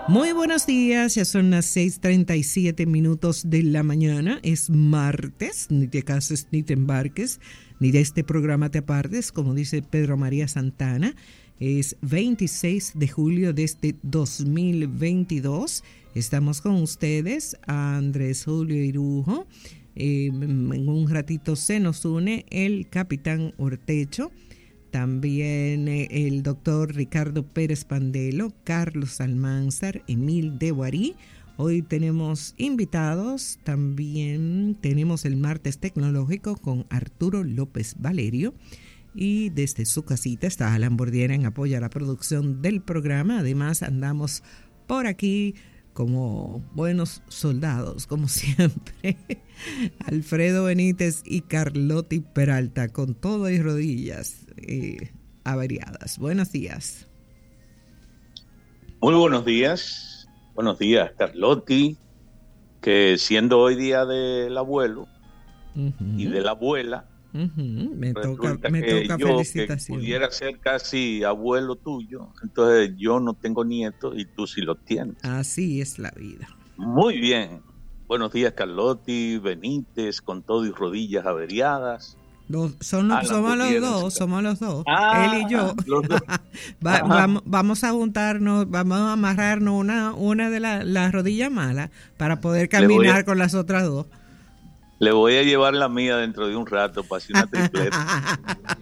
Muy buenos días, ya son las 6:37 de la mañana, es martes, ni te cases ni te embarques, ni de este programa te apartes, como dice Pedro María Santana. Es 26 de julio de este 2022, estamos con ustedes, Andrés Julio Irujo, en un ratito se nos une el capitán Ortecho, también el doctor Ricardo Pérez Pandelo, Carlos Almanzar, Emil de Guarí. Hoy tenemos invitados, también tenemos el martes tecnológico con Arturo López Valerio. Y desde su casita está Alan Bordiera en apoyo a la producción del programa. Además andamos por aquí como buenos soldados, como siempre. Alfredo Benítez y Carlotti Peralta, con todo y rodillas averiadas. Buenos días. Muy buenos días. Buenos días, Carlotti, que siendo hoy día del abuelo y de la abuela, me toca yo, felicitación. que pudiera ser casi abuelo tuyo, entonces yo no tengo nietos y tú sí los tienes. Así es la vida. Muy bien. Buenos días, Carlotti, Benítez, con todo y rodillas averiadas. Somos los dos, él y yo. Los dos. Vamos a juntarnos, vamos a amarrarnos una de las rodillas malas para poder caminar con las otras dos. Le voy a llevar la mía dentro de un rato para hacer una tripleta.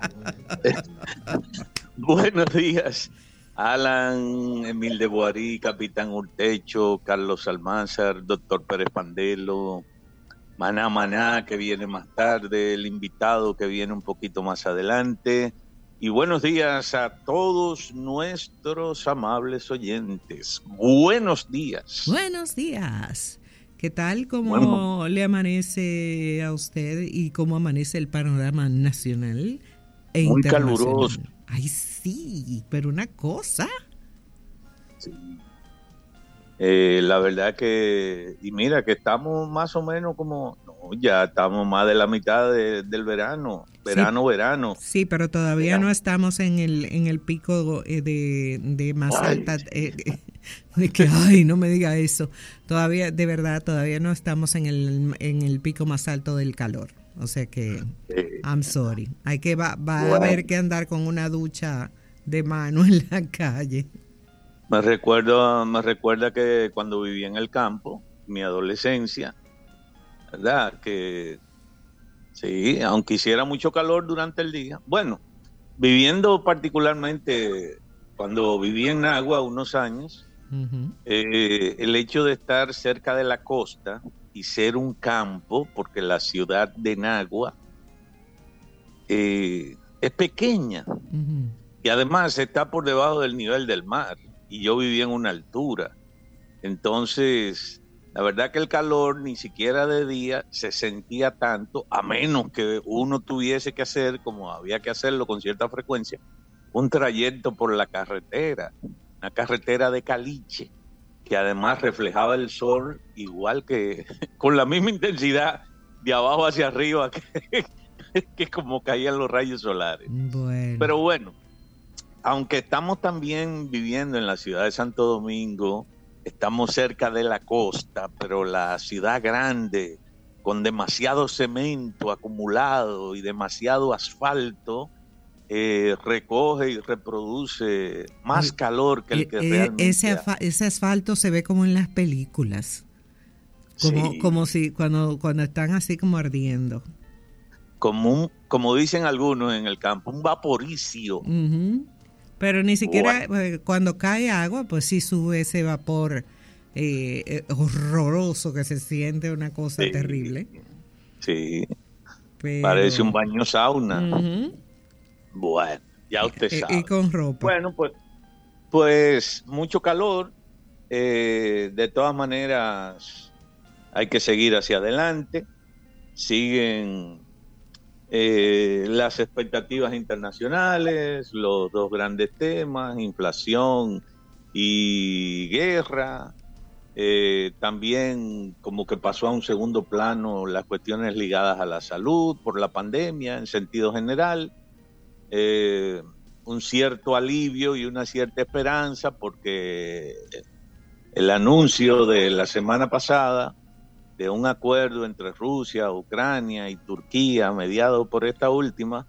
Buenos días, Alan, Emil de Boarí, Capitán Urtecho, Carlos Almanzar, doctor Pérez Pandelo, Maná, que viene más tarde, el invitado que viene un poquito más adelante. Y buenos días a todos nuestros amables oyentes. Buenos días. Buenos días. ¿Qué tal? ¿Cómo le amanece a usted y cómo amanece el panorama nacional e muy internacional? Caluroso. Ay, sí, pero una cosa. Sí. La verdad que, y mira que estamos más o menos ya estamos más de la mitad del verano. Sí, pero todavía no estamos en el pico de más alta. De que, ay, no me diga eso. Todavía, de verdad, todavía no estamos en el pico más alto del calor. O sea que, I'm sorry. Va a haber que andar con una ducha de mano en la calle. Me recuerda que cuando vivía en el campo, mi adolescencia, ¿verdad? Que sí, aunque hiciera mucho calor durante el día. Bueno, viviendo particularmente cuando viví en Nagua unos años, el hecho de estar cerca de la costa y ser un campo, porque la ciudad de Nagua es pequeña y además está por debajo del nivel del mar y yo vivía en una altura. Entonces, la verdad que el calor ni siquiera de día se sentía tanto, a menos que uno tuviese que hacer, como había que hacerlo con cierta frecuencia, un trayecto por la carretera, una carretera de caliche, que además reflejaba el sol igual que, con la misma intensidad de abajo hacia arriba que como caían los rayos solares. Bueno. Pero bueno, aunque estamos también viviendo en la ciudad de Santo Domingo, estamos cerca de la costa, pero la ciudad grande, con demasiado cemento acumulado y demasiado asfalto, recoge y reproduce más calor que el que realmente ese asfalto se ve como en las películas, como si cuando están así como ardiendo, como dicen algunos en el campo, un vaporicio. Pero ni siquiera cuando cae agua, pues sí sube ese vapor horroroso que se siente, una cosa terrible. Sí, pero parece un baño sauna. Bueno, ya usted sabe. Y con ropa. Bueno, pues mucho calor. De todas maneras, hay que seguir hacia adelante. Siguen las expectativas internacionales, los dos grandes temas, inflación y guerra. También como que pasó a un segundo plano las cuestiones ligadas a la salud por la pandemia en sentido general. Un cierto alivio y una cierta esperanza porque el anuncio de la semana pasada de un acuerdo entre Rusia, Ucrania y Turquía, mediado por esta última,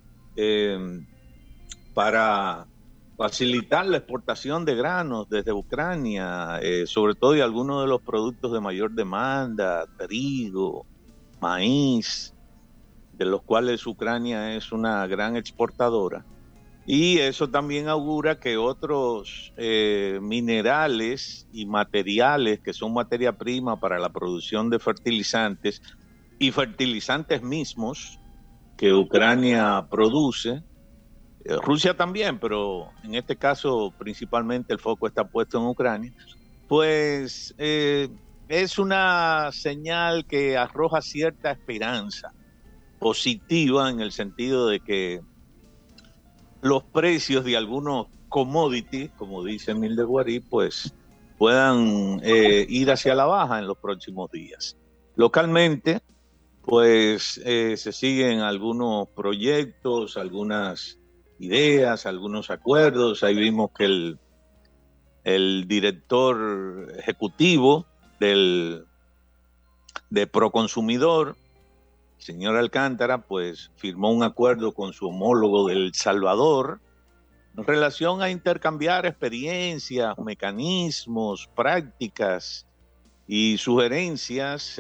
para facilitar la exportación de granos desde Ucrania, sobre todo de algunos de los productos de mayor demanda, trigo, maíz, de los cuales Ucrania es una gran exportadora. Y eso también augura que otros minerales y materiales que son materia prima para la producción de fertilizantes y fertilizantes mismos que Ucrania produce, Rusia también, pero en este caso principalmente el foco está puesto en Ucrania, pues es una señal que arroja cierta esperanza positiva en el sentido de que los precios de algunos commodities, como dice Milde Guarí, pues puedan ir hacia la baja en los próximos días. Localmente, pues se siguen algunos proyectos, algunas ideas, algunos acuerdos. Ahí vimos que el director ejecutivo de Proconsumidor, señor Alcántara, pues firmó un acuerdo con su homólogo de El Salvador en relación a intercambiar experiencias, mecanismos, prácticas y sugerencias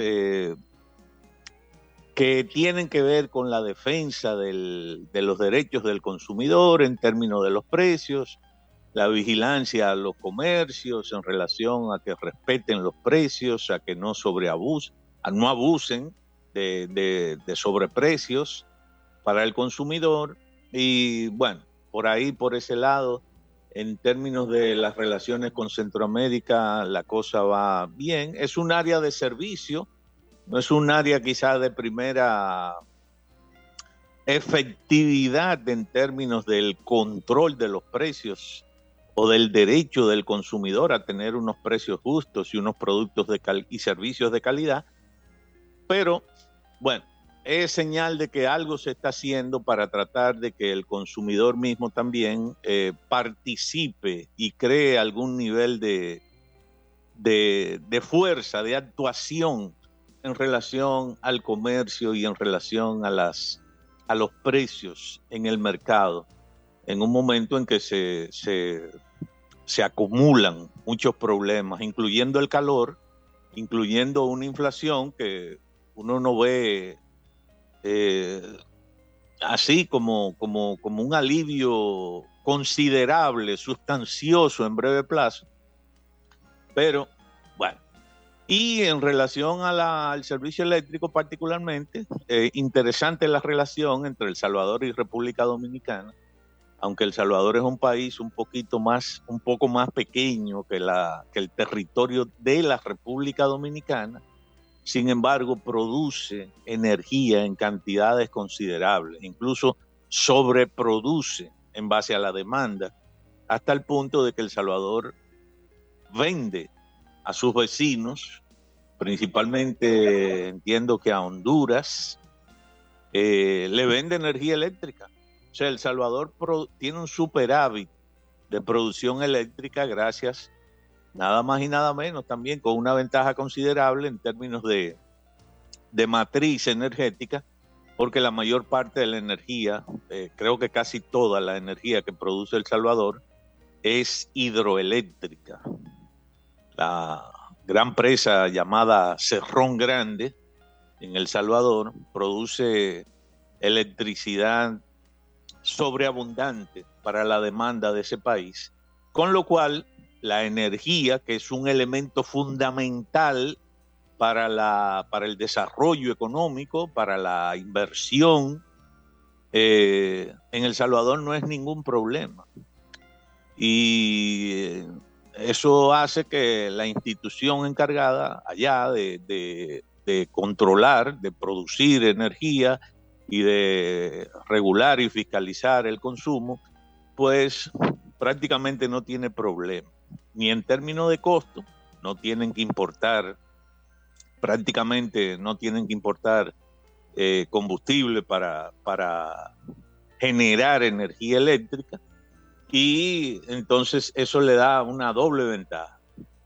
que tienen que ver con la defensa de los derechos del consumidor en términos de los precios, la vigilancia a los comercios en relación a que respeten los precios, a que no abusen de sobreprecios para el consumidor. Y bueno, por ahí, por ese lado, en términos de las relaciones con Centroamérica, la cosa va bien. Es un área de servicio, no es un área quizás de primera efectividad en términos del control de los precios o del derecho del consumidor a tener unos precios justos y unos productos y servicios de calidad, pero bueno, es señal de que algo se está haciendo para tratar de que el consumidor mismo también participe y cree algún nivel de fuerza, de actuación en relación al comercio y en relación a los precios en el mercado, en un momento en que se acumulan muchos problemas, incluyendo el calor, incluyendo una inflación que uno no ve así como un alivio considerable, sustancioso en breve plazo. Pero, bueno, y en relación al servicio eléctrico particularmente, interesante la relación entre El Salvador y República Dominicana, aunque El Salvador es un país un poco más pequeño que el territorio de la República Dominicana. Sin embargo, produce energía en cantidades considerables, incluso sobreproduce en base a la demanda, hasta el punto de que El Salvador vende a sus vecinos, principalmente entiendo que a Honduras, le vende energía eléctrica. O sea, El Salvador tiene un superávit de producción eléctrica gracias nada más y nada menos también con una ventaja considerable en términos de matriz energética, porque la mayor parte de la energía, creo que casi toda la energía que produce El Salvador es hidroeléctrica. La gran presa llamada Cerrón Grande en El Salvador produce electricidad sobreabundante para la demanda de ese país, con lo cual la energía, que es un elemento fundamental para el desarrollo económico, para la inversión, en El Salvador no es ningún problema. Y eso hace que la institución encargada allá de controlar, de producir energía y de regular y fiscalizar el consumo, pues prácticamente no tiene problema. Ni en términos de costo, no tienen que importar, prácticamente no tienen que importar combustible para generar energía eléctrica, y entonces eso le da una doble ventaja.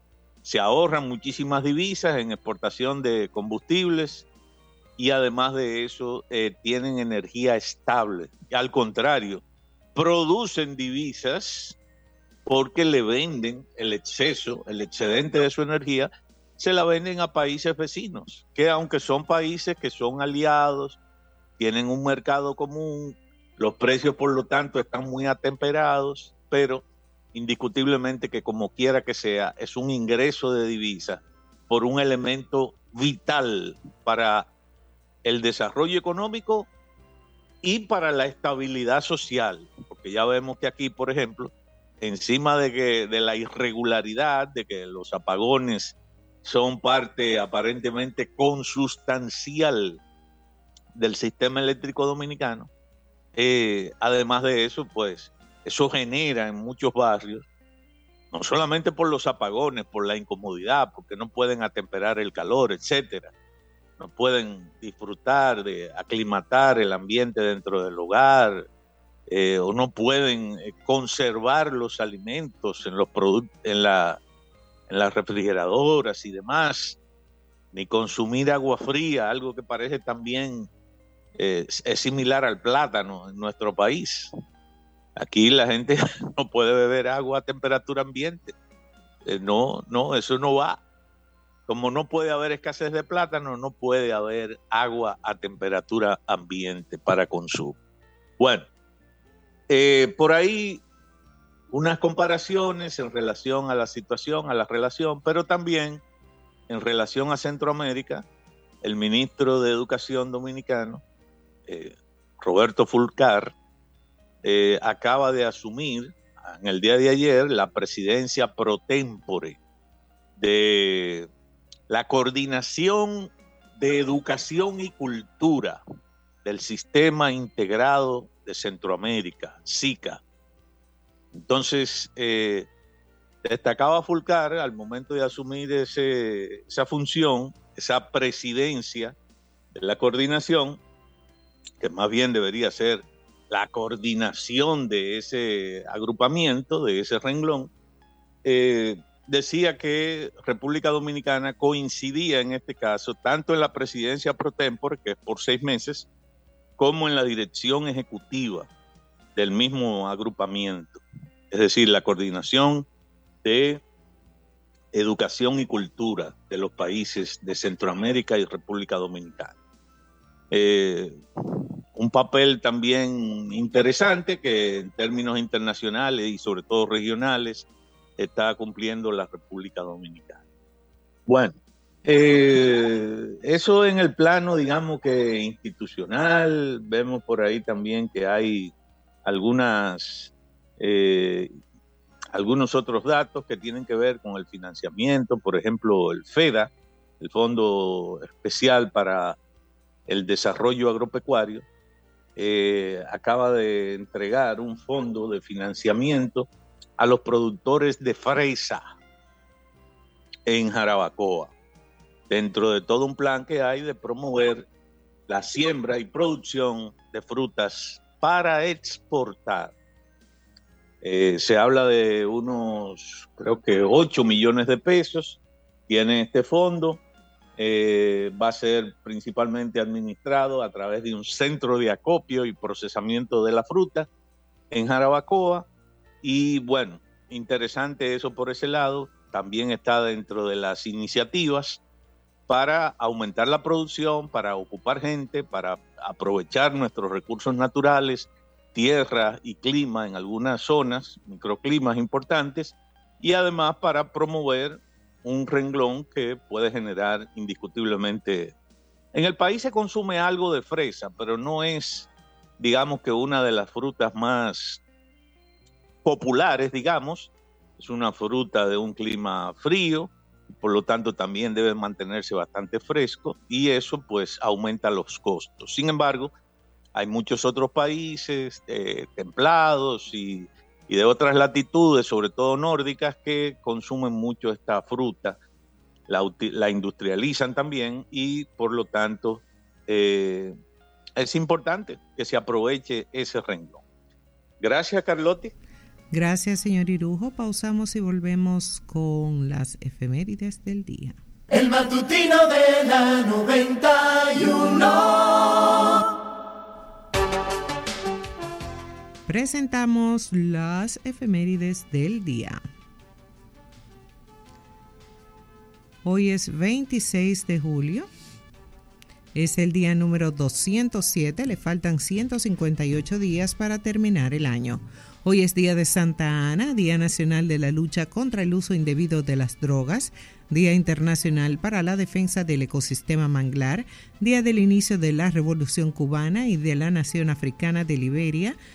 se ahorran muchísimas divisas en exportación de combustibles y además de eso tienen energía estable. Al contrario, producen divisas porque le venden el exceso, el excedente de su energía, se la venden a países vecinos, que aunque son países que son aliados, tienen un mercado común, los precios por lo tanto están muy atemperados, pero indiscutiblemente que como quiera que sea, es un ingreso de divisas por un elemento vital para el desarrollo económico y para la estabilidad social, porque ya vemos que aquí, por ejemplo, encima de la irregularidad, de que los apagones son parte aparentemente consustancial del sistema eléctrico dominicano, además de eso, pues eso genera en muchos barrios, no solamente por los apagones, por la incomodidad, porque no pueden atemperar el calor, etcétera, no pueden disfrutar de aclimatar el ambiente dentro del hogar, o no pueden conservar los alimentos en los en las refrigeradoras y demás, ni consumir agua fría, algo que parece también es similar al plátano en nuestro país. Aquí la gente no puede beber agua a temperatura ambiente. No, eso no va. Como no puede haber escasez de plátano, no puede haber agua a temperatura ambiente para consumo. Bueno, por ahí unas comparaciones en relación a la situación, a la relación, pero también en relación a Centroamérica. El ministro de Educación dominicano, Roberto Fulcar, acaba de asumir en el día de ayer la presidencia pro tempore de la Coordinación de Educación y Cultura del Sistema Integrado de Centroamérica, SICA. Entonces, destacaba Fulcar al momento de asumir esa función, esa presidencia de la coordinación, que más bien debería ser la coordinación de ese agrupamiento, de ese renglón, decía que República Dominicana coincidía en este caso tanto en la presidencia pro tempore, que es por 6 meses, como en la dirección ejecutiva del mismo agrupamiento. Es decir, la coordinación de educación y cultura de los países de Centroamérica y República Dominicana. Un papel también interesante que en términos internacionales y sobre todo regionales está cumpliendo la República Dominicana. Bueno, eso en el plano, digamos que institucional. Vemos por ahí también que hay algunos otros datos que tienen que ver con el financiamiento. Por ejemplo, el FEDA, el Fondo Especial para el Desarrollo Agropecuario, acaba de entregar un fondo de financiamiento a los productores de fresa en Jarabacoa, dentro de todo un plan que hay de promover la siembra y producción de frutas para exportar. Se habla de unos, creo que 8 millones de pesos tiene este fondo. Va a ser principalmente administrado a través de un centro de acopio y procesamiento de la fruta en Jarabacoa. Y bueno, interesante eso por ese lado. También está dentro de las iniciativas para aumentar la producción, para ocupar gente, para aprovechar nuestros recursos naturales, tierra y clima en algunas zonas, microclimas importantes, y además para promover un renglón que puede generar indiscutiblemente. En el país se consume algo de fresa, pero no es, digamos, que una de las frutas más populares, digamos. Es una fruta de un clima frío, por lo tanto también debe mantenerse bastante fresco y eso pues aumenta los costos. Sin embargo, hay muchos otros países templados y de otras latitudes, sobre todo nórdicas, que consumen mucho esta fruta, la industrializan también y por lo tanto es importante que se aproveche ese renglón. Gracias, Carlotti. Gracias, señor Irujo. Pausamos y volvemos con las efemérides del día. El matutino de la 91. Presentamos las efemérides del día. Hoy es 26 de julio. Es el día número 207. Le faltan 158 días para terminar el año. Hoy es día de Santa Ana, Día Nacional de la Lucha contra el Uso Indebido de las Drogas, Día Internacional para la Defensa del Ecosistema Manglar, Día del inicio de la Revolución Cubana y de la Nación Africana de Liberia,